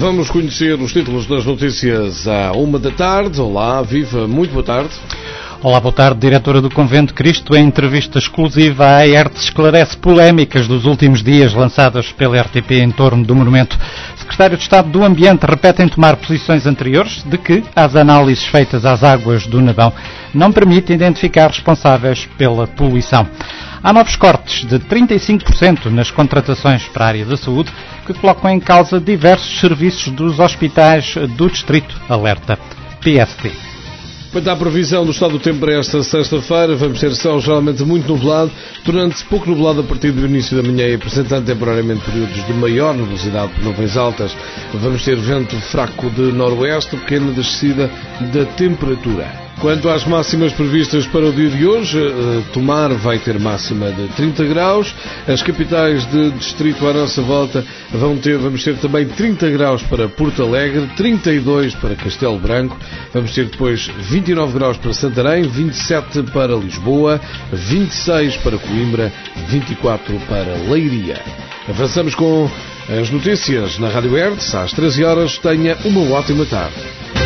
Vamos conhecer os títulos das notícias à 13h. Olá, viva, muito boa tarde. Olá, boa tarde. Diretora do Convento de Cristo, em entrevista exclusiva à ERTE, esclarece polémicas dos últimos dias lançadas pela RTP em torno do monumento. Secretário de Estado do Ambiente repete em tomar posições anteriores de que as análises feitas às águas do Nabão não permitem identificar responsáveis pela poluição. Há novos cortes de 35% nas contratações para a área da saúde que colocam em causa diversos serviços dos hospitais do Distrito, alerta PSD. Quanto à previsão do estado do tempo para esta sexta-feira, vamos ter céu geralmente muito nublado, tornando-se pouco nublado a partir do início da manhã e apresentando temporariamente períodos de maior nubosidade por nuvens altas. Vamos ter vento fraco de noroeste, pequena descida da temperatura. Quanto às máximas previstas para o dia de hoje, Tomar vai ter máxima de 30 graus, as capitais de distrito à nossa volta vamos ter também 30 graus para Porto Alegre, 32 para Castelo Branco, vamos ter depois 29 graus para Santarém, 27 para Lisboa, 26 para Coimbra, 24 para Leiria. Avançamos com as notícias na Rádio ERTE, às 13 horas. Tenha uma ótima tarde.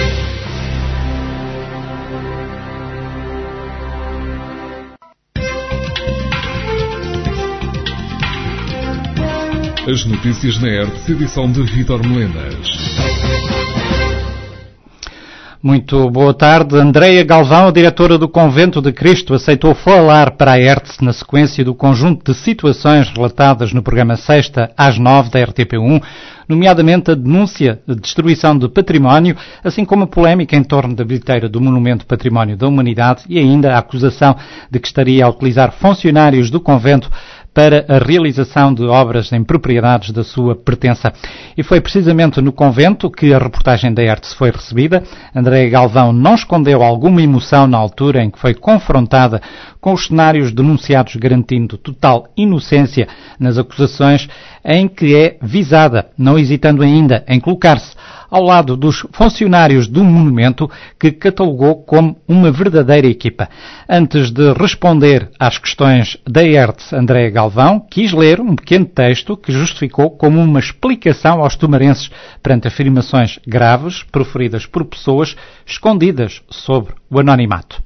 As notícias na ERTE, edição de Vítor Melenas. Muito boa tarde. Andreia Galvão, a diretora do Convento de Cristo, aceitou falar para a ERTE na sequência do conjunto de situações relatadas no programa Sexta às 9 da RTP1, nomeadamente a denúncia de destruição de património, assim como a polémica em torno da bilheteira do Monumento Património da Humanidade e ainda a acusação de que estaria a utilizar funcionários do convento para a realização de obras em propriedades da sua pertença. E foi precisamente no convento que a reportagem da ERTE foi recebida. Andreia Galvão não escondeu alguma emoção na altura em que foi confrontada com os cenários denunciados, garantindo total inocência nas acusações em que é visada, não hesitando ainda em colocar-se ao lado dos funcionários do monumento, que catalogou como uma verdadeira equipa. Antes de responder às questões da ERTE, Andreia Galvão quis ler um pequeno texto que justificou como uma explicação aos tomarenses perante afirmações graves proferidas por pessoas escondidas sobre o anonimato.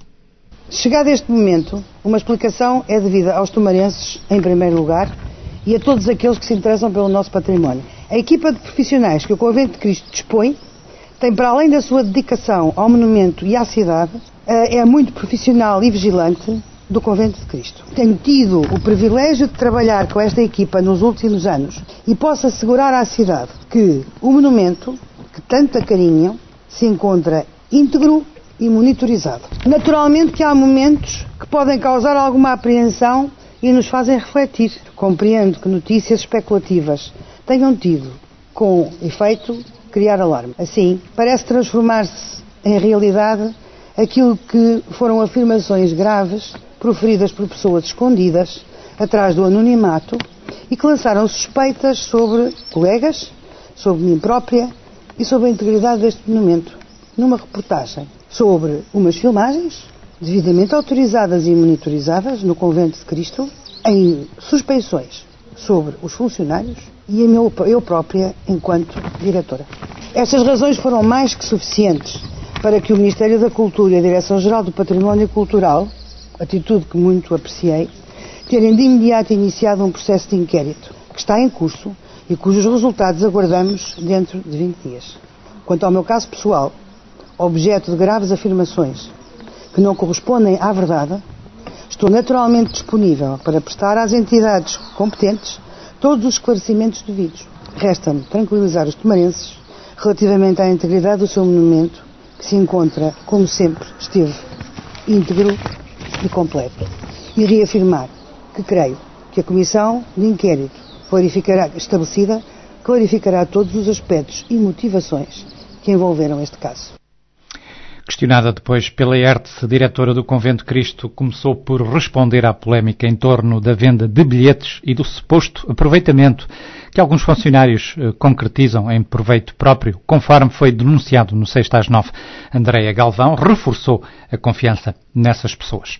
Chegado este momento, uma explicação é devida aos tomarenses, em primeiro lugar, e a todos aqueles que se interessam pelo nosso património. A equipa de profissionais que o Convento de Cristo dispõe tem, para além da sua dedicação ao monumento e à cidade, é muito profissional e vigilante do Convento de Cristo. Tenho tido o privilégio de trabalhar com esta equipa nos últimos anos e posso assegurar à cidade que o monumento, que tanto acarinham, se encontra íntegro e monitorizado. Naturalmente que há momentos que podem causar alguma apreensão e nos fazem refletir. Compreendo que notícias especulativas tenham tido, com efeito, criar alarme. Assim, parece transformar-se em realidade aquilo que foram afirmações graves proferidas por pessoas escondidas atrás do anonimato e que lançaram suspeitas sobre colegas, sobre mim própria e sobre a integridade deste monumento. Numa reportagem sobre umas filmagens devidamente autorizadas e monitorizadas no Convento de Cristo, em suspeições sobre os funcionários e eu própria enquanto diretora. Estas razões foram mais que suficientes para que o Ministério da Cultura e a Direção-Geral do Património Cultural, atitude que muito apreciei, terem de imediato iniciado um processo de inquérito que está em curso e cujos resultados aguardamos dentro de 20 dias. Quanto ao meu caso pessoal, objeto de graves afirmações que não correspondem à verdade, estou naturalmente disponível para prestar às entidades competentes todos os esclarecimentos devidos. Resta-me tranquilizar os tomarenses relativamente à integridade do seu monumento, que se encontra, como sempre, esteve íntegro e completo. E reafirmar que creio que a Comissão de Inquérito estabelecida clarificará todos os aspectos e motivações que envolveram este caso. Questionada depois pela ERTE, a diretora do Convento de Cristo começou por responder à polémica em torno da venda de bilhetes e do suposto aproveitamento que alguns funcionários concretizam em proveito próprio, conforme foi denunciado no Sexta às 9. Andreia Galvão reforçou a confiança nessas pessoas.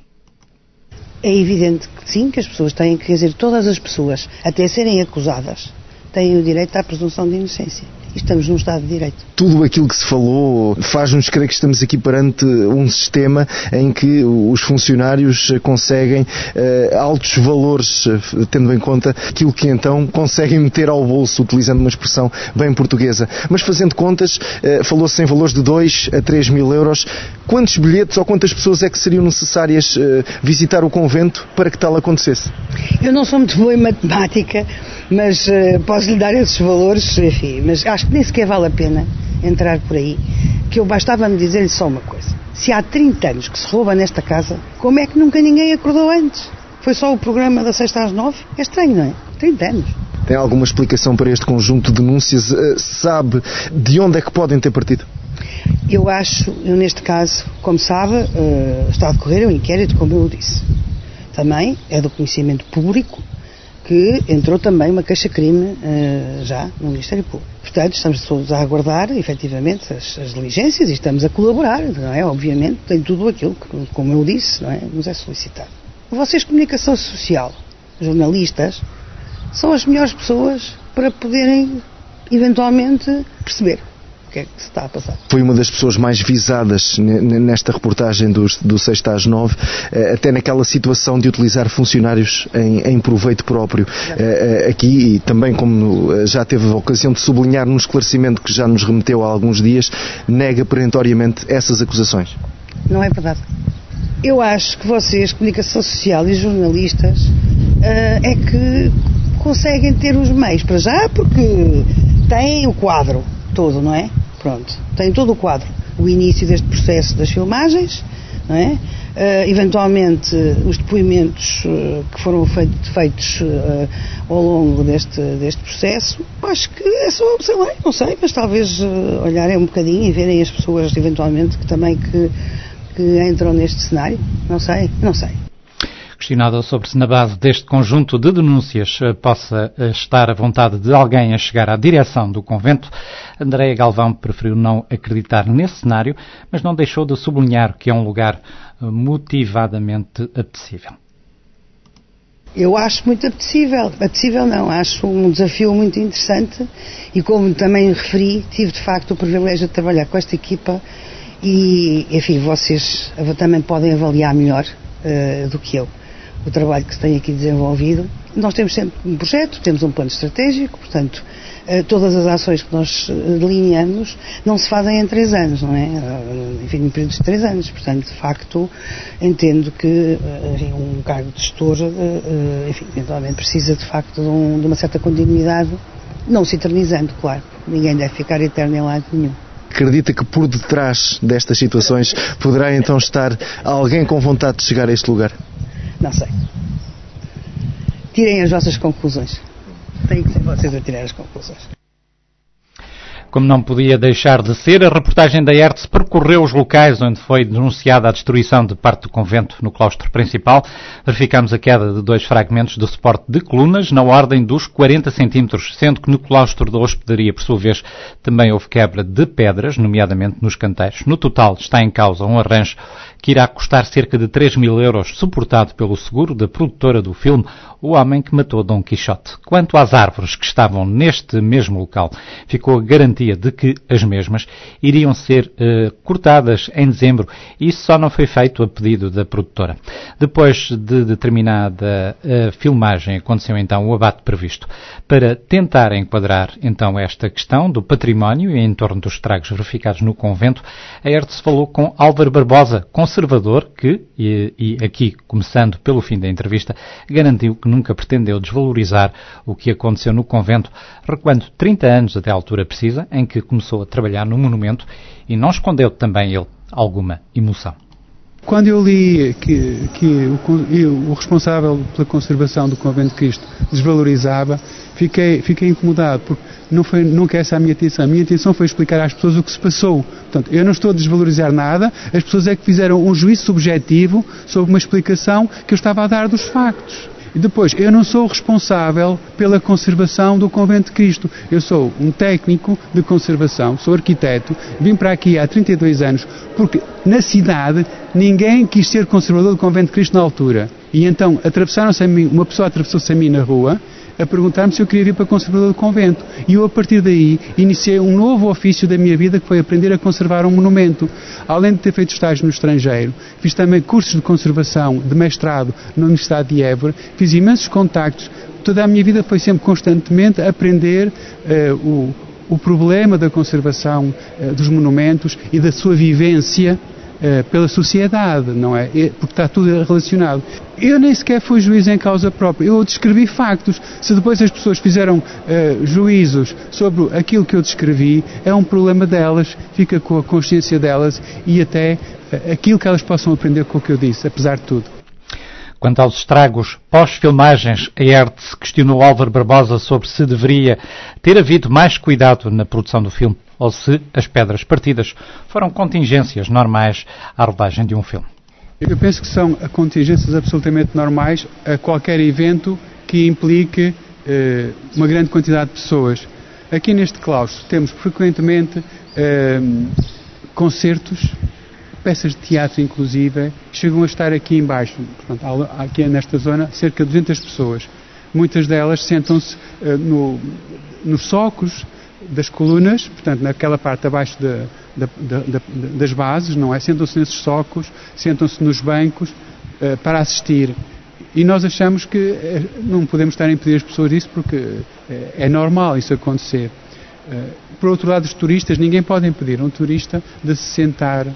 É evidente que sim, que as pessoas todas as pessoas, até serem acusadas, têm o direito à presunção de inocência. e estamos num Estado de Direito. Tudo aquilo que se falou faz-nos crer que estamos aqui perante um sistema em que os funcionários conseguem altos valores, tendo em conta aquilo que então conseguem meter ao bolso, utilizando uma expressão bem portuguesa. Mas fazendo contas, falou-se em valores de 2 a 3 mil euros. Quantos bilhetes ou quantas pessoas é que seriam necessárias visitar o convento para que tal acontecesse? Eu não sou muito boa em matemática, mas posso lhe dar esses valores, enfim, mas acho que nem sequer vale a pena entrar por aí, que eu bastava-me dizer-lhe só uma coisa. Se há 30 anos que se rouba nesta casa, como é que nunca ninguém acordou antes? Foi só o programa da sexta às 9? É estranho, não é? 30 anos. Tem alguma explicação para este conjunto de denúncias? Sabe de onde é que podem ter partido? Eu neste caso, como sabe, está a decorrer um inquérito, como eu disse. Também é do conhecimento público que entrou também uma queixa-crime já no Ministério Público. Portanto, estamos todos a aguardar, efetivamente, as diligências e estamos a colaborar, não é? Obviamente, tem tudo aquilo que, como eu disse, não é? Nos é solicitado. Vocês, comunicação social, jornalistas, são as melhores pessoas para poderem, eventualmente, perceber o que é que se está a passar. Foi uma das pessoas mais visadas nesta reportagem do Sexta às 9, até naquela situação de utilizar funcionários em proveito próprio. Aqui, e também como já teve a ocasião de sublinhar num esclarecimento que já nos remeteu há alguns dias, nega perentoriamente essas acusações. Não é verdade. Eu acho que vocês, comunicação social e jornalistas, é que conseguem ter os meios, para já, porque têm o quadro todo, não é? Pronto, têm todo o quadro. O início deste processo das filmagens, não é? Eventualmente os depoimentos que foram feitos ao longo deste processo. Acho que é só, sei lá, não sei, mas talvez olharem um bocadinho e verem as pessoas eventualmente que também que entram neste cenário. Não sei. Questionada sobre se na base deste conjunto de denúncias possa estar a vontade de alguém a chegar à direção do convento, Andreia Galvão preferiu não acreditar nesse cenário, mas não deixou de sublinhar que é um lugar motivadamente apetecível. Eu acho muito apetecível não, acho um desafio muito interessante e, como também referi, tive de facto o privilégio de trabalhar com esta equipa e, enfim, vocês também podem avaliar melhor do que eu o trabalho que se tem aqui desenvolvido. Nós temos sempre um projeto, temos um plano estratégico, portanto, todas as ações que nós delineamos não se fazem em 3 anos, não é? Enfim, em períodos de 3 anos. Portanto, de facto, entendo que um cargo de gestor, enfim, eventualmente precisa, de facto, de uma certa continuidade, não se eternizando, claro. Ninguém deve ficar eterno em lado nenhum. Acredita que por detrás destas situações poderá então estar alguém com vontade de chegar a este lugar? Não sei. Tirem as vossas conclusões. Tem que ser vocês a tirar as conclusões. Como não podia deixar de ser, a reportagem da ERTS percorreu os locais onde foi denunciada a destruição de parte do convento no claustro principal. Verificámos a queda de 2 fragmentos do suporte de colunas na ordem dos 40 centímetros, sendo que no claustro da hospedaria, por sua vez, também houve quebra de pedras, nomeadamente nos canteiros. No total está em causa um arranjo que irá custar cerca de 3 mil euros, suportado pelo seguro da produtora do filme O Homem que Matou Dom Quixote. Quanto às árvores que estavam neste mesmo local, ficou a garantia de que as mesmas iriam ser cortadas em dezembro, e isso só não foi feito a pedido da produtora. Depois de determinada filmagem, aconteceu então o abate previsto. Para tentar enquadrar então esta questão do património e em torno dos estragos verificados no convento, a ERTS falou com Álvaro Barbosa, conservador, que, e aqui começando pelo fim da entrevista, garantiu que nunca pretendeu desvalorizar o que aconteceu no convento, recuando 30 anos até a altura precisa em que começou a trabalhar no monumento, e não escondeu também ele alguma emoção. Quando eu li que o responsável pela conservação do Convento de Cristo desvalorizava, fiquei incomodado, porque nunca essa a minha intenção. A minha intenção foi explicar às pessoas o que se passou. Portanto, eu não estou a desvalorizar nada, as pessoas é que fizeram um juízo subjetivo sobre uma explicação que eu estava a dar dos factos. E depois, eu não sou responsável pela conservação do Convento de Cristo. Eu sou um técnico de conservação, sou arquiteto, vim para aqui há 32 anos, porque na cidade ninguém quis ser conservador do Convento de Cristo na altura. E então uma pessoa atravessou-se a mim na rua, a perguntar-me se eu queria vir para conservador do convento. E eu, a partir daí, iniciei um novo ofício da minha vida, que foi aprender a conservar um monumento. Além de ter feito estágios no estrangeiro, fiz também cursos de conservação, de mestrado na Universidade de Évora, fiz imensos contactos. Toda a minha vida foi sempre constantemente aprender o problema da conservação dos monumentos e da sua vivência pela sociedade, não é? Porque está tudo relacionado. Eu nem sequer fui juiz em causa própria, eu descrevi factos. Se depois as pessoas fizeram juízos sobre aquilo que eu descrevi, é um problema delas, fica com a consciência delas e até aquilo que elas possam aprender com o que eu disse, apesar de tudo. Quanto aos estragos pós-filmagens, a ERTS questionou Álvaro Barbosa sobre se deveria ter havido mais cuidado na produção do filme ou se as pedras partidas foram contingências normais à rodagem de um filme. Eu penso que são contingências absolutamente normais a qualquer evento que implique uma grande quantidade de pessoas. Aqui neste claustro temos frequentemente concertos, peças de teatro inclusive, chegam a estar aqui em baixo. Portanto, aqui nesta zona, cerca de 200 pessoas. Muitas delas sentam-se nos socos das colunas, portanto, naquela parte abaixo das bases, não é? Sentam-se nesses socos, sentam-se nos bancos para assistir. E nós achamos que não podemos estar a impedir as pessoas disso porque é normal isso acontecer. Por outro lado, os turistas, ninguém pode impedir um turista de se sentar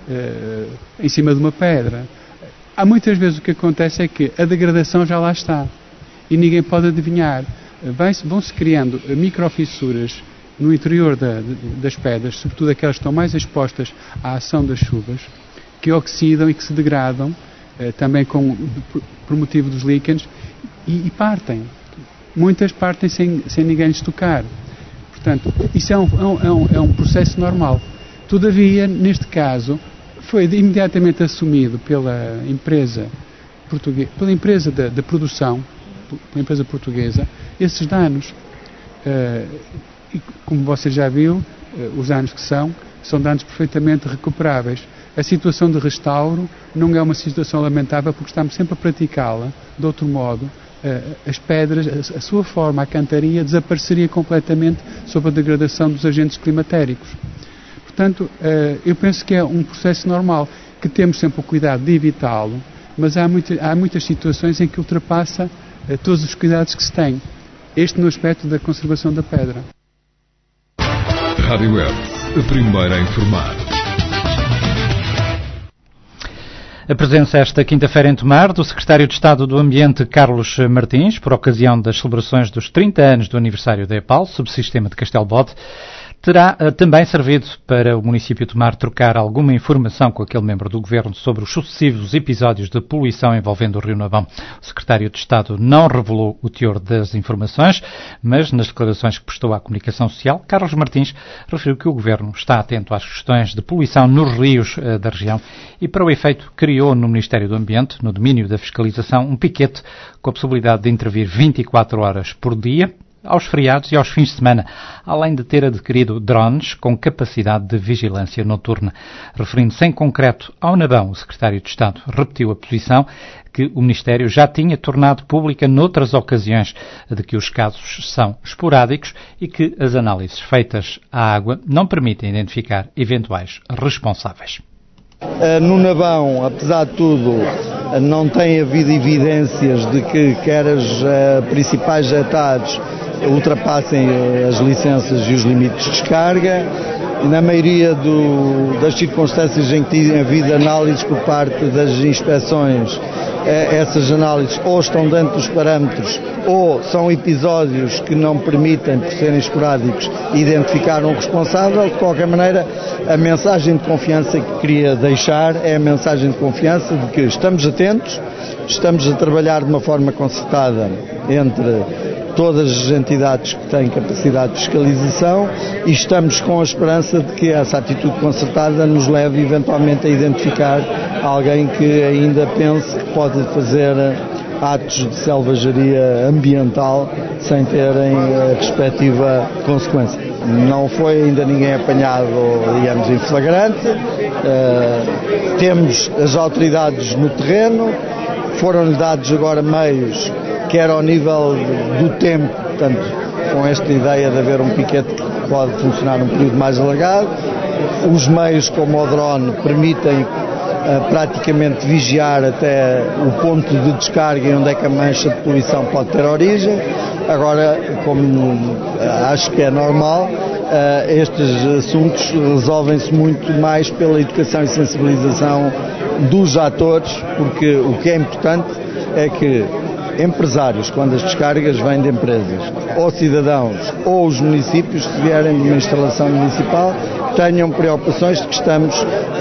em cima de uma pedra. Há muitas vezes o que acontece é que a degradação já lá está e ninguém pode adivinhar. Vão-se criando microfissuras no interior das pedras, sobretudo aquelas que estão mais expostas à ação das chuvas, que oxidam e que se degradam, também por motivo dos líquens, e partem. Muitas partem sem ninguém lhes tocar. Portanto, isso é um processo normal. Todavia, neste caso, foi imediatamente assumido pela empresa da produção, pela empresa portuguesa, esses danos. E como você já viu, os danos que são danos perfeitamente recuperáveis. A situação de restauro não é uma situação lamentável porque estamos sempre a praticá-la. De outro modo, as pedras, a sua forma, a cantaria, desapareceria completamente sob a degradação dos agentes climatéricos. Portanto, eu penso que é um processo normal, que temos sempre o cuidado de evitá-lo, mas há muitas situações em que ultrapassa todos os cuidados que se tem. Este no aspecto da conservação da pedra. Rádio ERTS, a primeira a informar. A presença esta quinta-feira em Tomar do Secretário de Estado do Ambiente, Carlos Martins, por ocasião das celebrações dos 30 anos do aniversário da EPAL, subsistema de Castelo Bode, terá também servido para o município de Tomar trocar alguma informação com aquele membro do Governo sobre os sucessivos episódios de poluição envolvendo o Rio Navão. O Secretário de Estado não revelou o teor das informações, mas nas declarações que prestou à comunicação social, Carlos Martins referiu que o Governo está atento às questões de poluição nos rios da região e, para o efeito, criou no Ministério do Ambiente, no domínio da fiscalização, um piquete com a possibilidade de intervir 24 horas por dia, aos feriados e aos fins de semana, além de ter adquirido drones com capacidade de vigilância noturna. Referindo-se em concreto ao Navão, o Secretário de Estado repetiu a posição que o Ministério já tinha tornado pública noutras ocasiões, de que os casos são esporádicos e que as análises feitas à água não permitem identificar eventuais responsáveis. No Navão, apesar de tudo, não tem havido evidências de que quer as principais jetados ultrapassem as licenças e os limites de descarga. Na maioria das circunstâncias em que tem havido análises por parte das inspeções, essas análises ou estão dentro dos parâmetros ou são episódios que não permitem, por serem esporádicos, identificar um responsável. De qualquer maneira, a mensagem de confiança que queria deixar é a mensagem de confiança de que estamos atentos, estamos a trabalhar de uma forma concertada entre todas as entidades que têm capacidade de fiscalização e estamos com a esperança de que essa atitude concertada nos leve eventualmente a identificar alguém que ainda pense que pode fazer atos de selvageria ambiental sem terem a respectiva consequência. Não foi ainda ninguém apanhado, digamos, em flagrante. Temos as autoridades no terreno, foram-lhe dados agora meios quer ao nível do tempo, portanto, com esta ideia de haver um piquete que pode funcionar um período mais alargado. Os meios como o drone permitem praticamente vigiar até o ponto de descarga e onde é que a mancha de poluição pode ter origem. Agora, como acho que é normal, estes assuntos resolvem-se muito mais pela educação e sensibilização dos atores, porque o que é importante é que empresários, quando as descargas vêm de empresas, ou cidadãos, ou os municípios, se vierem de uma instalação municipal, tenham preocupações de que estamos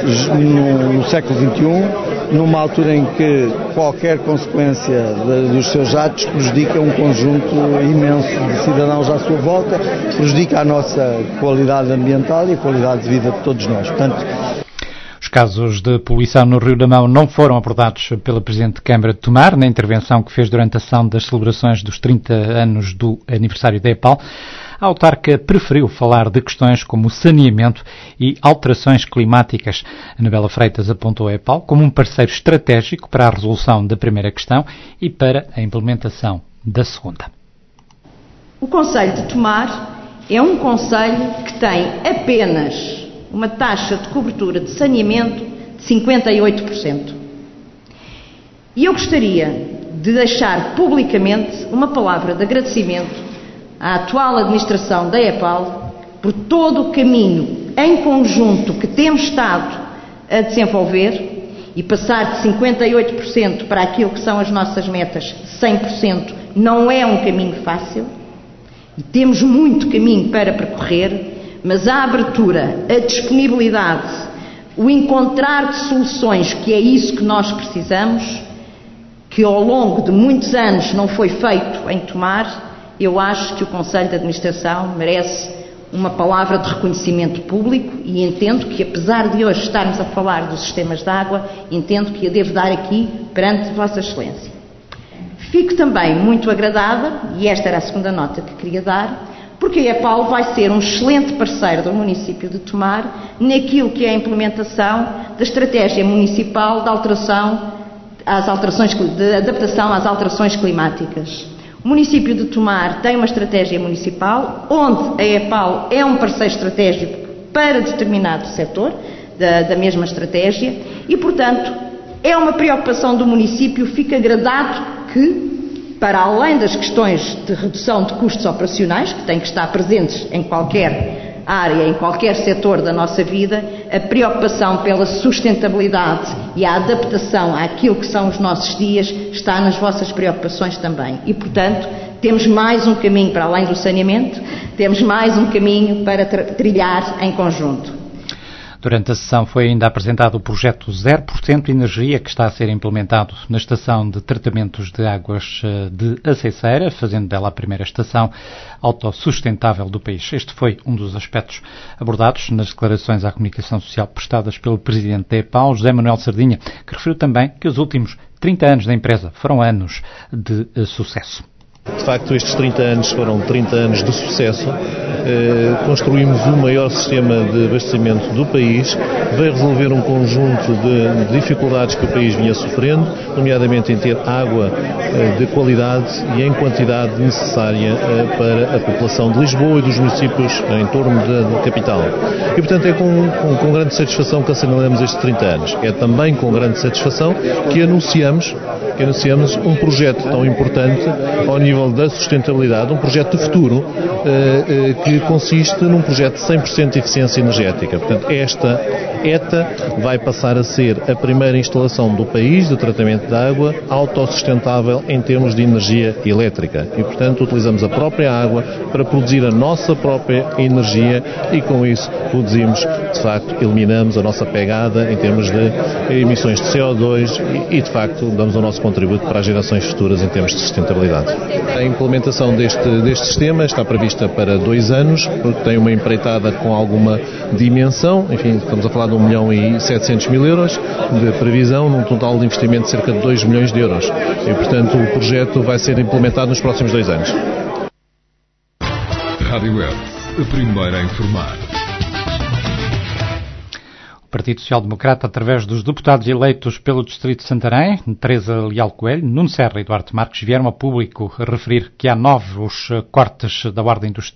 no século XXI, numa altura em que qualquer consequência dos seus atos prejudica um conjunto imenso de cidadãos à sua volta, prejudica a nossa qualidade ambiental e a qualidade de vida de todos nós. Portanto, os casos de poluição no Rio da Mão não foram abordados pela Presidente de Câmara de Tomar na intervenção que fez durante a sessão das celebrações dos 30 anos do aniversário da EPAL. A autarca preferiu falar de questões como saneamento e alterações climáticas. Anabela Freitas apontou a EPAL como um parceiro estratégico para a resolução da primeira questão e para a implementação da segunda. O Concelho de Tomar é um concelho que tem apenas uma taxa de cobertura de saneamento de 58%. E eu gostaria de deixar publicamente uma palavra de agradecimento à atual administração da EPAL por todo o caminho em conjunto que temos estado a desenvolver, e passar de 58% para aquilo que são as nossas metas, 100%, não é um caminho fácil, e temos muito caminho para percorrer, mas a abertura, a disponibilidade, o encontrar de soluções, que é isso que nós precisamos, que ao longo de muitos anos não foi feito em Tomar, eu acho que o Conselho de Administração merece uma palavra de reconhecimento público e entendo que, apesar de hoje estarmos a falar dos sistemas de água, entendo que a devo dar aqui perante Vossa Excelência. Fico também muito agradada, e esta era a segunda nota que queria dar, porque a EPAL vai ser um excelente parceiro do município de Tomar naquilo que é a implementação da estratégia municipal de adaptação às alterações climáticas. O município de Tomar tem uma estratégia municipal onde a EPAL é um parceiro estratégico para determinado setor da mesma estratégia e, portanto, é uma preocupação do município. Fica agradado que, para além das questões de redução de custos operacionais, que têm que estar presentes em qualquer área, em qualquer setor da nossa vida, a preocupação pela sustentabilidade e a adaptação àquilo que são os nossos dias está nas vossas preocupações também. E, portanto, temos mais um caminho para além do saneamento, temos mais um caminho para trilhar em conjunto. Durante a sessão foi ainda apresentado o projeto 0% Energia, que está a ser implementado na estação de tratamentos de águas de Aceiceira, fazendo dela a primeira estação autossustentável do país. Este foi um dos aspectos abordados nas declarações à comunicação social prestadas pelo Presidente da EPAL, José Manuel Sardinha, que referiu também que os últimos 30 anos da empresa foram anos de sucesso. De facto, estes 30 anos foram 30 anos de sucesso. Construímos o maior sistema de abastecimento do país, veio resolver um conjunto de dificuldades que o país vinha sofrendo, nomeadamente em ter água de qualidade e em quantidade necessária para a população de Lisboa e dos municípios em torno da capital. E, portanto, é com grande satisfação que assinalamos estes 30 anos. É também com grande satisfação que anunciamos um projeto tão importante ao nível da sustentabilidade, um projeto de futuro que consiste num projeto de 100% de eficiência energética. Portanto, esta ETA vai passar a ser a primeira instalação do país de tratamento de água autossustentável em termos de energia elétrica. E, portanto, utilizamos a própria água para produzir a nossa própria energia e, com isso, de facto, eliminamos a nossa pegada em termos de emissões de CO2 e, de facto, damos o nosso contributo para as gerações futuras em termos de sustentabilidade. A implementação deste sistema está prevista para 2 anos, porque tem uma empreitada com alguma dimensão, enfim, estamos a falar de 1.700.000 euros de previsão, num total de investimento de cerca de 2 milhões de euros. E, portanto, o projeto vai ser implementado nos próximos 2 anos. Rádio Web, a primeira a informar. O Partido Social Democrata, através dos deputados eleitos pelo Distrito de Santarém, Teresa Leal Coelho, Nuno Serra e Duarte Marques, vieram a público referir que há novos cortes da ordem dos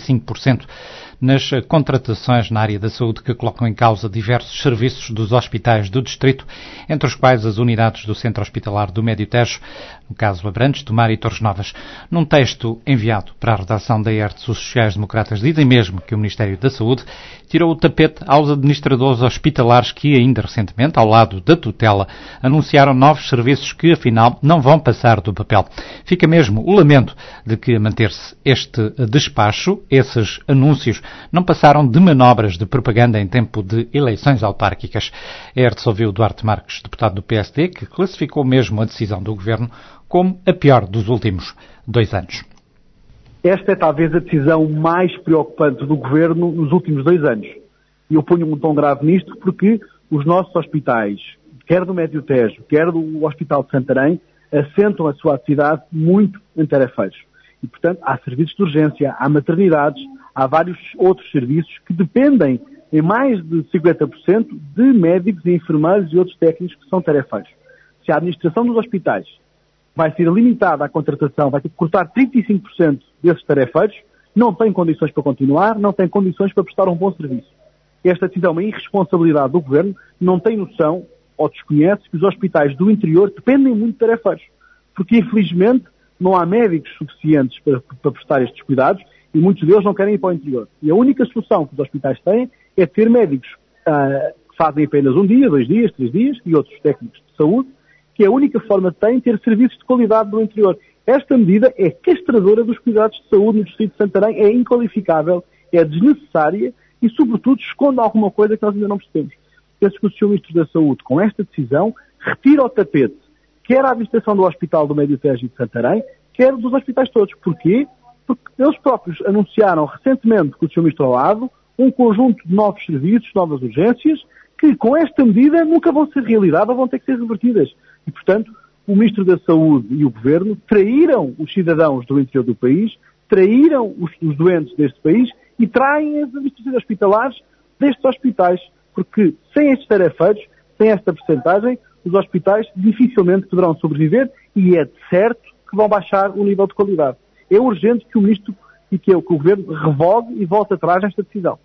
35% nas contratações na área da saúde que colocam em causa diversos serviços dos hospitais do Distrito, entre os quais as unidades do Centro Hospitalar do Médio Tejo, no caso Abrantes, Tomar e Torres Novas. Num texto enviado para a redação da ERTS, os sociais-democratas dizem mesmo que o Ministério da Saúde tirou o tapete aos administradores hospitalares que ainda recentemente, ao lado da tutela, anunciaram novos serviços que afinal não vão passar do papel. Fica mesmo o lamento de que, a manter-se este despacho, esses anúncios não passaram de manobras de propaganda em tempo de eleições autárquicas. A ERTS ouviu Duarte Marques, deputado do PSD, que classificou mesmo a decisão do Governo como a pior dos últimos 2 anos. Esta é talvez a decisão mais preocupante do Governo nos últimos 2 anos. E eu ponho um tom grave nisto porque os nossos hospitais, quer do Médio Tejo, quer do Hospital de Santarém, assentam a sua atividade muito em tarefeiros. E, portanto, há serviços de urgência, há maternidades, há vários outros serviços que dependem em mais de 50% de médicos e enfermeiros e outros técnicos que são tarefeiros. Se a administração dos hospitais vai ser limitada à contratação, vai ter que cortar 35% desses tarefeiros, não tem condições para continuar, não tem condições para prestar um bom serviço. Esta decisão é uma irresponsabilidade do Governo, não tem noção ou desconhece que os hospitais do interior dependem muito de tarefeiros, porque infelizmente não há médicos suficientes para prestar estes cuidados e muitos deles não querem ir para o interior. E a única solução que os hospitais têm é ter médicos que fazem apenas 1 dia, 2 dias, 3 dias e outros técnicos de saúde, que a única forma que têm ter serviços de qualidade no interior. Esta medida é castradora dos cuidados de saúde no Distrito de Santarém, é inqualificável, é desnecessária e, sobretudo, esconde alguma coisa que nós ainda não percebemos. Penso que o Sr. Ministro da Saúde, com esta decisão, retira o tapete, quer a administração do Hospital do Médio Tejo e de Santarém, quer dos hospitais todos. Porquê? Porque eles próprios anunciaram recentemente, com o Sr. Ministro ao lado, um conjunto de novos serviços, novas urgências, que com esta medida nunca vão ser realidade ou vão ter que ser revertidas. E, portanto, o Ministro da Saúde e o Governo traíram os cidadãos do interior do país, traíram os doentes deste país e traem as administrações hospitalares destes hospitais. Porque sem estes tarefeiros, sem esta percentagem, os hospitais dificilmente poderão sobreviver e é de certo que vão baixar o nível de qualidade. É urgente que o Ministro e que o Governo revogue e volte atrás nesta decisão.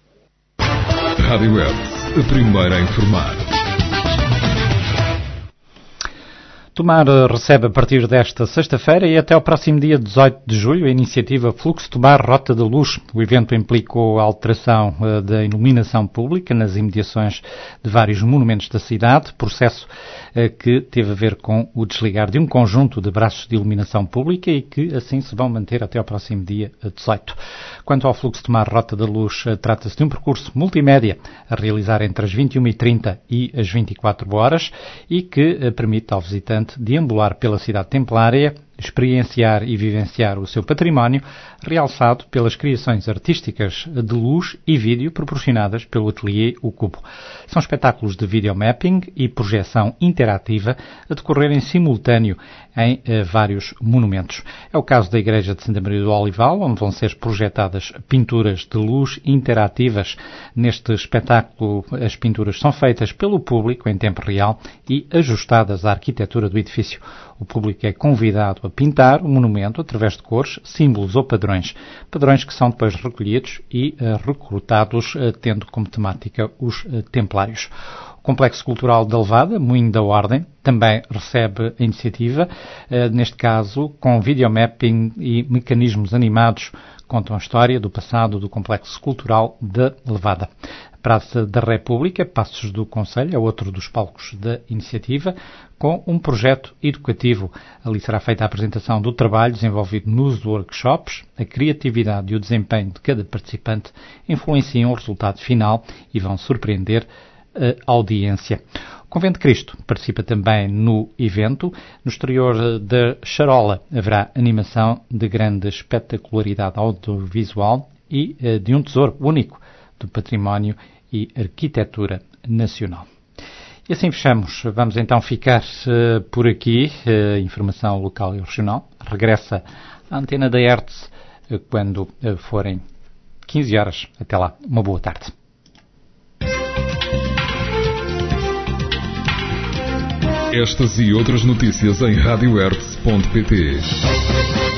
Rádio ERTS, a primeira a informar. Tomar recebe a partir desta sexta-feira e até ao próximo dia 18 de julho a iniciativa Fluxo Tomar Rota da Luz. O evento implicou a alteração da iluminação pública nas imediações de vários monumentos da cidade, processo que teve a ver com o desligar de um conjunto de braços de iluminação pública e que assim se vão manter até ao próximo dia 18. Quanto ao Fluxo Tomar Rota da Luz, trata-se de um percurso multimédia a realizar entre as 21h30 e as 24 horas e que permite ao visitante deambular pela cidade templária, experienciar e vivenciar o seu património, realçado pelas criações artísticas de luz e vídeo proporcionadas pelo ateliê O Cubo. São espetáculos de videomapping e projeção interativa a decorrer em simultâneo em vários monumentos. É o caso da Igreja de Santa Maria do Olival, onde vão ser projetadas pinturas de luz interativas. Neste espetáculo, as pinturas são feitas pelo público em tempo real e ajustadas à arquitetura do edifício. O público é convidado a pintar o monumento através de cores, símbolos ou padrões. Padrões que são depois recolhidos e recrutados, tendo como temática os templários. O Complexo Cultural da Levada, Moinho da Ordem, também recebe a iniciativa, neste caso com videomapping e mecanismos animados, contam a história do passado do Complexo Cultural da Levada. Praça da República, Passos do Concelho, é outro dos palcos da iniciativa, com um projeto educativo. Ali será feita a apresentação do trabalho desenvolvido nos workshops. A criatividade e o desempenho de cada participante influenciam o resultado final e vão surpreender a audiência. O Convento de Cristo participa também no evento. No exterior da Charola haverá animação de grande espetacularidade audiovisual e de um tesouro único do património e arquitetura nacional. E assim fechamos. Vamos então ficar por aqui. Informação local e regional. Regressa à antena da ERTS quando forem 15 horas. Até lá. Uma boa tarde. Estas e outras notícias em radiohertz.pt.